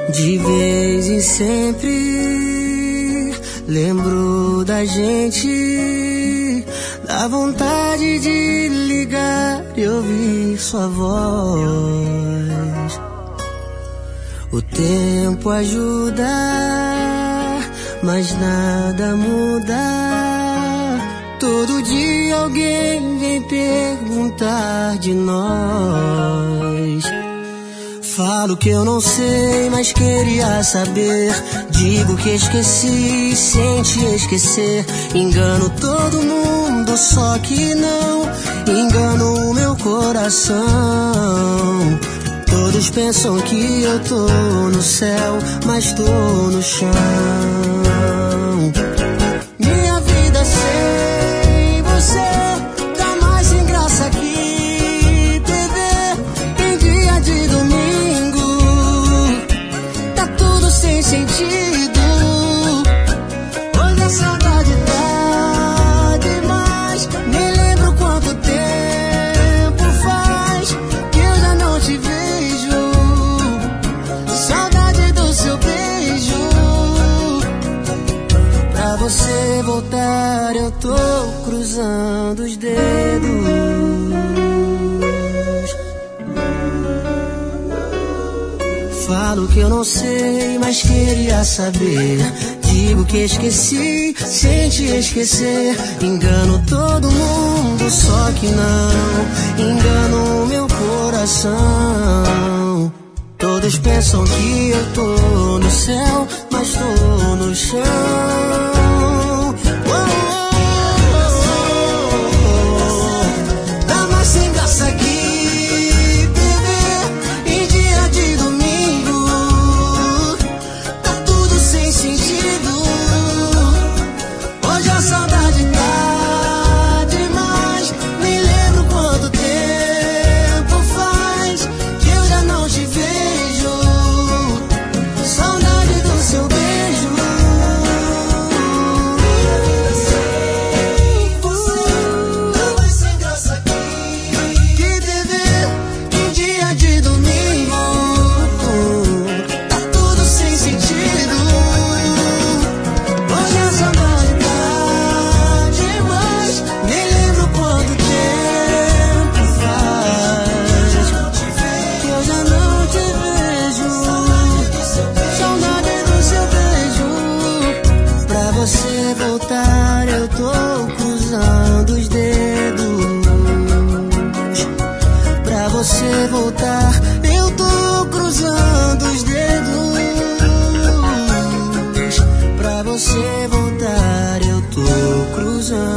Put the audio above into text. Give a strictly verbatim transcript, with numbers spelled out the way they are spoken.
De vez em sempre lembro da gente, dá vontade de ligar e ouvir sua voz. O tempo ajuda, mas nada muda. Todo dia alguém vem perguntar de nós. Falo que eu não sei, mas queria saber. Digo que esqueci, sem te esquecer. Engano todo mundo, só que não engano o meu coração. Todos pensam que eu tô no céu, mas tô no chão. Minha vida sem você tá mais sem graça que T V em dia de domingo. Tá tudo sem sentido. Hoje a saudade tá demais. Nem lembro quanto tempo faz que eu já não te vejo. Pra você voltar eu tô cruzando os dedos. Falo que eu não sei, mas queria saber. Digo que esqueci, sem te esquecer. Engano todo mundo, só que não engano o meu coração. Todos pensam que eu tô no céu, mas tô no chão. Oh, oh, oh, oh. Dá mais sem graça que T V em dia de domingo. Tá tudo sem sentido. Hoje a saudade tá demais. Nem lembro quanto tempo faz que eu já não te vejo. Você voltar, eu tô cruzando os dedos. Pra você voltar, eu tô cruzando.